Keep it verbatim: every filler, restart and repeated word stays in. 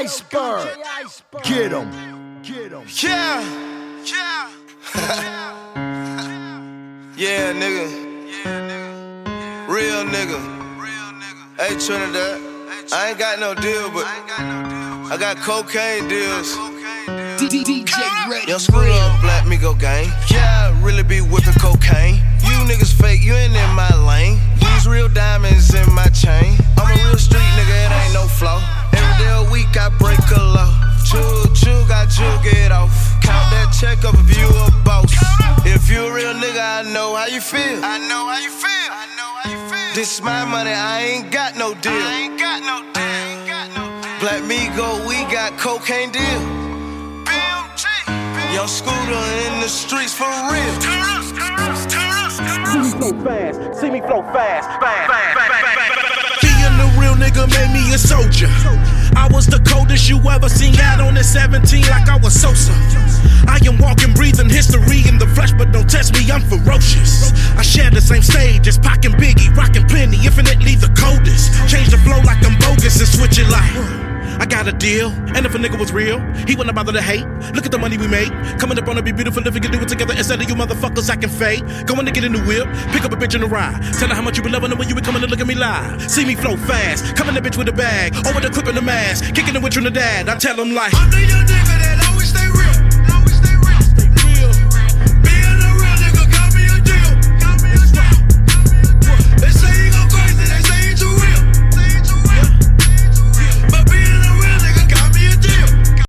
Iceberg. Get him. Get him. Yeah. Yeah. Yeah, nigga. Real nigga. Hey, Trinidad. I ain't got no deal, but I got cocaine deals. D J Ready. Yo, screw up, Black Migo gang. Yeah, I really be whipping cocaine. You niggas fake, you ain't in my lane. These real diamonds in my chain. I'm a real street nigga, it ain't no flaw. Every day a week I break a law. Chug, chug, I chug it off. Count that check up if you a boss. If you a real nigga, I know how you feel. I know how you feel. I know how you feel. This my money, I ain't got no deal. I ain't got no deal. I ain't got no deal. Black Migo, we got cocaine deal. Young Scooter in the streets for real. See me flow fast, see me flow fast, fast, fast, fast, fast. Being a real nigga made me a soldier. I was the coldest you ever seen out on the seventeen like I was Sosa. I am walking, breathing history in the flesh, but don't test me, I'm ferocious. I share the same stage as Pac and Biggie, rockin' plenty, infinitely the coldest. Change the flow like I'm bogus and switch it like I got a deal, and if a nigga was real, he wouldn't bother to hate. Look at the money we make, coming up on to be beautiful if we can do it together. Instead of you motherfuckers acting fake, going to get in the whip, pick up a bitch in the ride. Tell her how much you been loving her when you been coming to look at me live. See me flow fast, coming the bitch with a bag, over the clip in the mask, kicking it with Trinidad. I tell them like, I'm the young nigga.